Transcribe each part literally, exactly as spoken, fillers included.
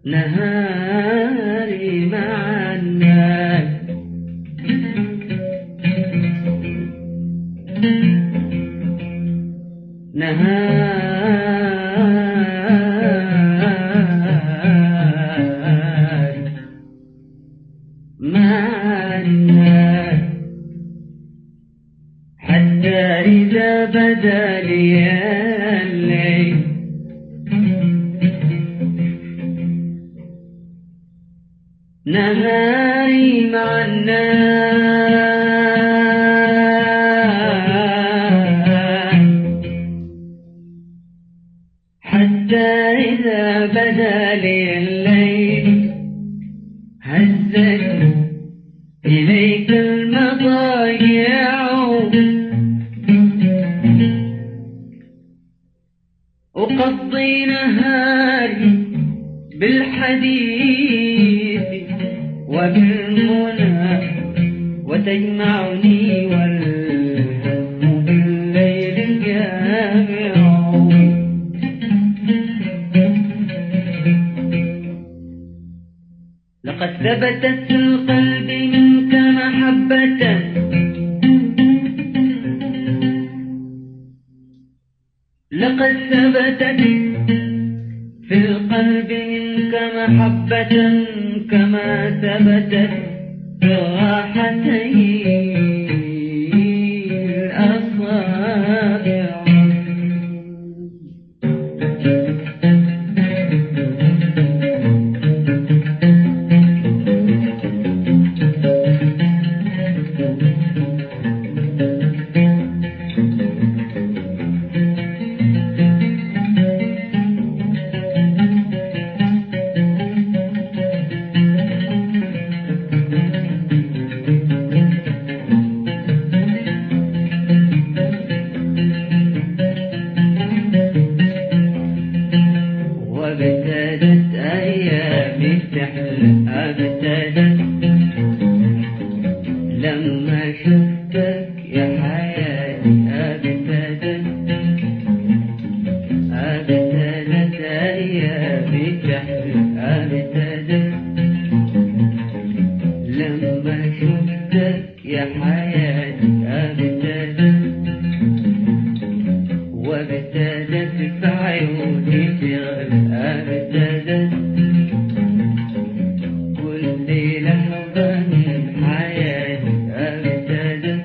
نهاري مع الناس نهاري مع الناس حتى إذا بدا لي الليل نهاري مع الناس حتى إذا بدا لي الليل هزت إليك المضايع أقضي نهاري بالحديث وبالمنى وتجمعني والهم بالليل الجامع لقد ثبتت في القلب منك محبة لقد ثبتت في القلب منك محبة كما ثبتت في الراحتين الأصابع وابتدت أيامي تحلى ابتدت لما شفتك يا حياتي ابتدت ابتدت أيامي تحلى ابتدت لما شفتك يا حياتي ابتدت وابتدت في عيوني تغلى ابتدت كل لحظة من حياتي ابتدت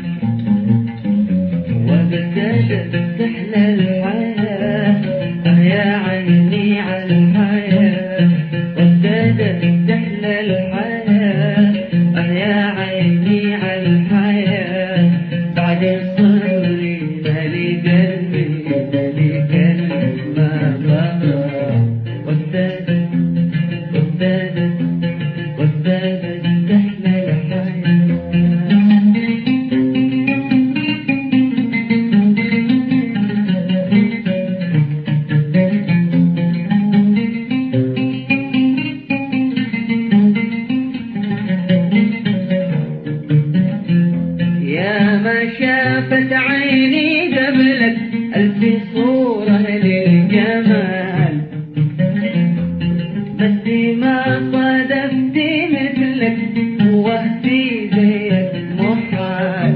وابتدت تحلى الحياة يا عني على الحياة وابتدت تحلى الحياة يا عيني على الحياة بعد صبري مالي قلبي مالي قلبي ما بقى وابتدت وابتدت وابتدت تحلى الحياة يا ما شافت عيني قبلك ألف صورة للجمال بس ما صادفت مثلك ووهبي زيك محال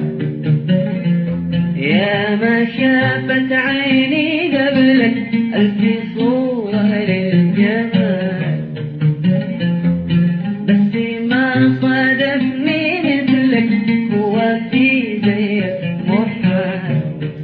يا ما شافت عيني قبلك ألف صورة للجمال بس ما صادفني مثلك وفي زيك محال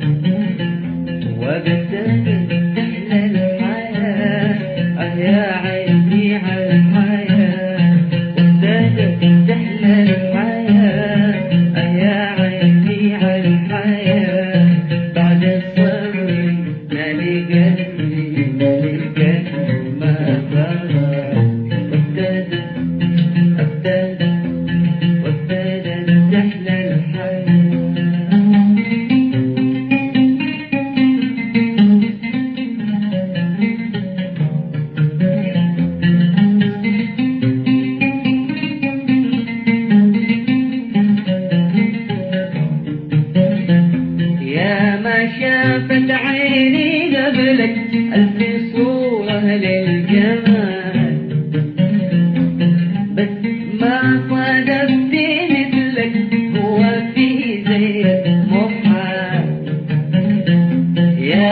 وابتدت تحلى الحياة يا عيني على الحياة وابتدت تحلى الحياة يا عيني على الحياة بعد الصبر مالي قلبي مالي قلبي ما بقى وابتدت ابتدت وابتدت تحلى الحياة يا ما شافت عيني قبلك ألف صورة للجمال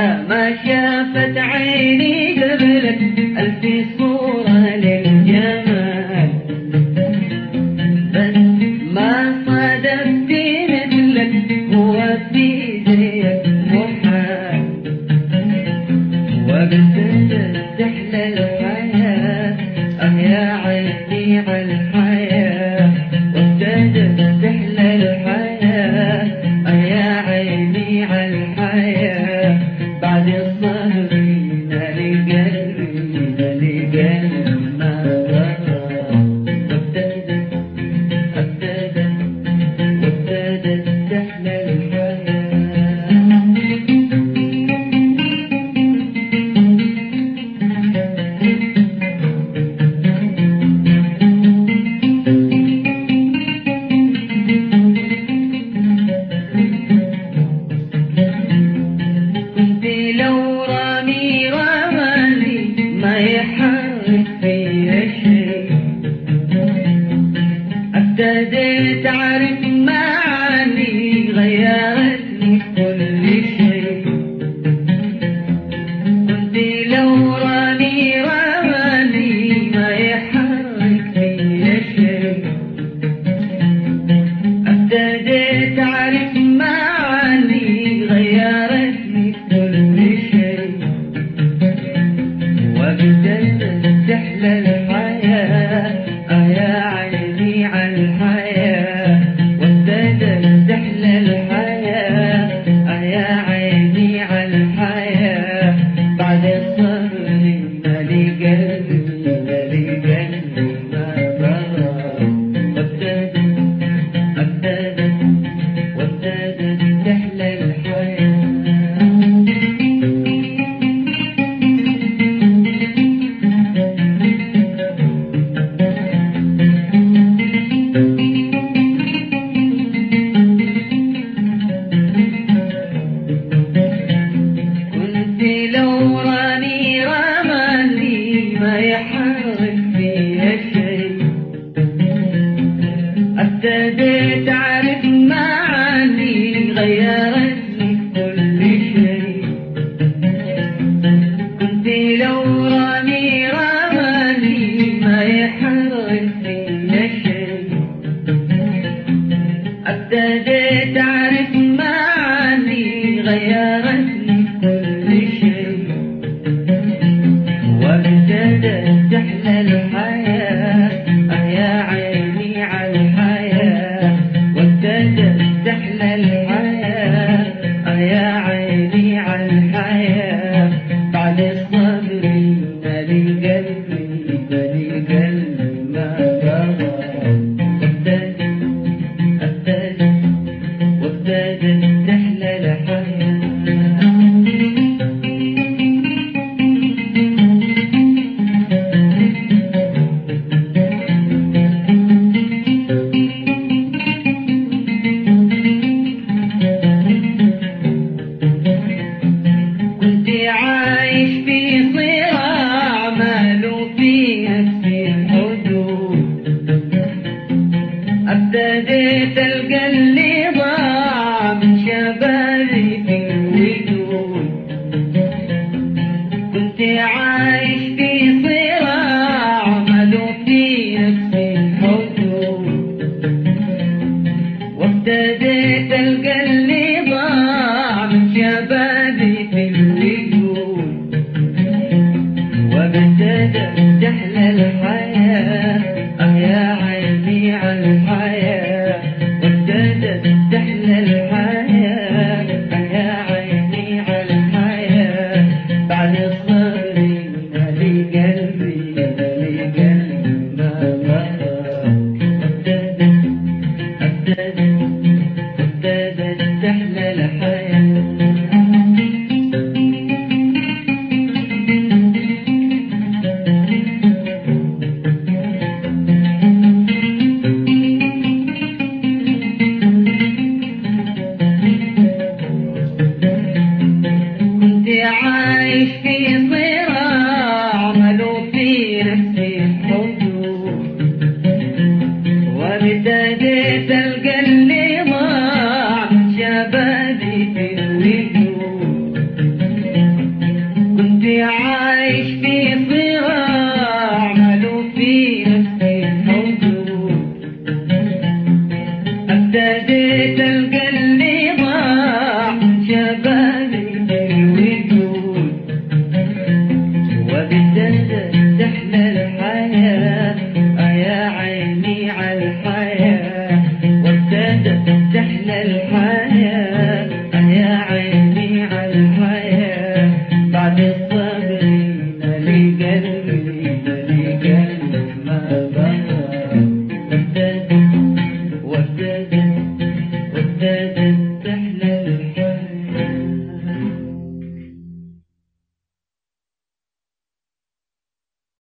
يا ما شافت عيني قبلك ألف صورة للجمال، بس ما صادفت مثلك هو في زيك محال. وابتدت تحلى الحياة اه يا عيني عالحياة، وابتدت تحلى الحياة اه يا عيني عالحياة. بعد الصبر مالي قلبي مالي قلبي ما ضرى. وابتدت ابتدت وابتدت تحلى الحياة. لو رامي رماني ما يحرك فيها شيء، ابتديت اعرف معاني غيرتني كل شيء. كنت لو رامي رماني ما يحرك فيها شيء، ابتديت اعرف معاني غيرتني كل شيء. وابتدت تحلى الحياة اه يا عيني عالحياة، وابتدت تحلى الحياة اه يا عيني عالحياة. بعد الصبر مالي قلبي مالي قلبي ما ضرى. وابتدت ابتدت وابتدت تحلى الحياة. كنت لو راني رماني ما يحرك فيها شيء، ابتديت اعرف معاني غيرتني كل شيء. كنت لو راني رماني ما يحرك فيها شيء، ابتديت اعرف معاني غيرتني كل شيء. وابتدت تحلى الحياة اه يا عيني عالحياة، وابتدت تحلى الحياة اه يا عيني عالحياة. بعد الصبر مالي قلبي مالي قلبي ما ضرى. وابتدت ابتدت وابتدت تحلى الحياة. كنت عايش في صراع ماله في نفسي حدود، ابتديت القى اللي ضاع من شبابي في الوجود. كنت عايش في صراع ماله في نفسي حدود، وابتديت القى اللي ضاع من شبابي في الوجود. وابتدت تحلى الحياة اه يا عيني عالحياة، وابتدت تحلى الحياة اه يا عيني عالحياة. بعد الصبر مالي قلبي مالي قلبي ما ضرى. وابتدت ابتدت وابتدت تحلى الحياة. كنت عايش في صراع ماله في نفسي حدود، وابتديت القى اللي ضاع من شبابي في الوجود. حبيت